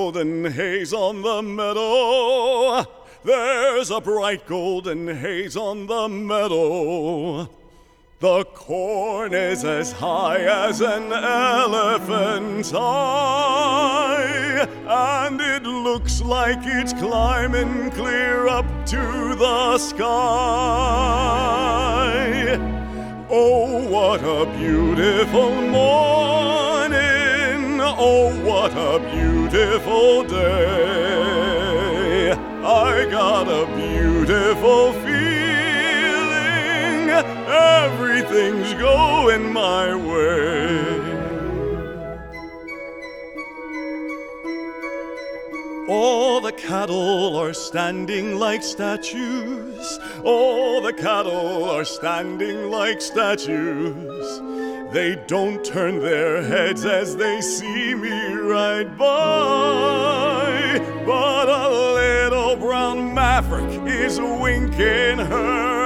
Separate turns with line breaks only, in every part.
golden haze on the meadow. There's a bright golden haze on the meadow. The corn is as high as an elephant's eye, and it looks like it's climbing clear up to the sky. Oh, what a beautiful morning! Oh, what a beautiful day! I got a beautiful feeling, everything's going my way. All the cattle are standing like statues. All the cattle are standing like statues. They don't turn their heads as they see me ride by. But a little brown maverick is winking her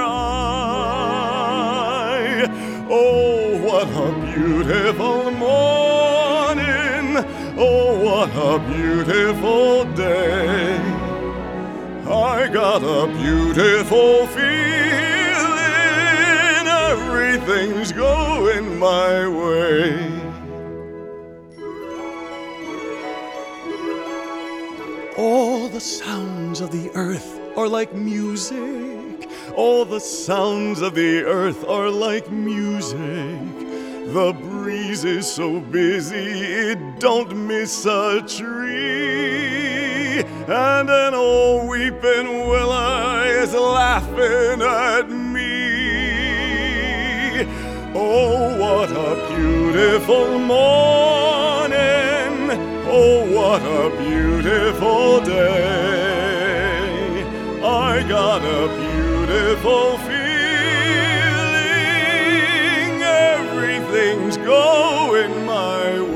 eye. Oh, what a beautiful morning. Oh, what a beautiful day. I got a beautiful feeling, everything's going my way. All the sounds of the earth are like music. All the sounds of the earth are like music. The breeze is so busy it don't miss a tree, and an old weeping willow is laughing at me. Oh, what a beautiful morning! Oh, what a beautiful day! I got a beautiful feeling, everything's going my way.